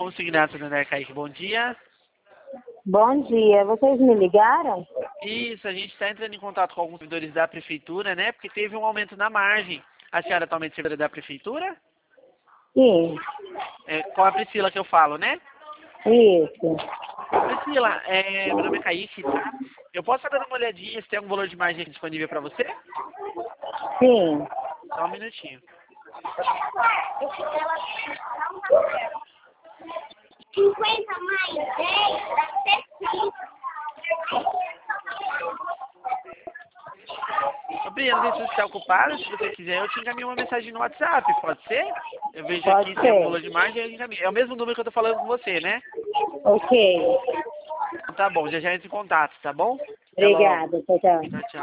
Consignado Santander, Kaique, bom dia. Bom dia, vocês me ligaram? Isso, a gente está entrando em contato com alguns servidores da prefeitura, né? Porque teve um aumento na margem. A senhora atualmente é servidora da prefeitura? Sim, Com a Priscila que eu falo, né? isso. Priscila, meu nome é Kaique, tá? Eu posso estar dando uma olhadinha se tem algum valor de margem disponível para você? Sim. Só um minutinho. 50 mais 10 dá 75. Ô, Bia, não sei se você está ocupado, se você quiser, eu te encaminho uma mensagem no WhatsApp, pode ser? Eu vejo Pode aqui se tem algum ser. valor de margem, eu encaminho. É o mesmo número que eu tô falando com você, né? Ok. Então tá bom, já entra em contato, tá bom? Até logo. Obrigada, tchau, tchau. Tchau, tchau.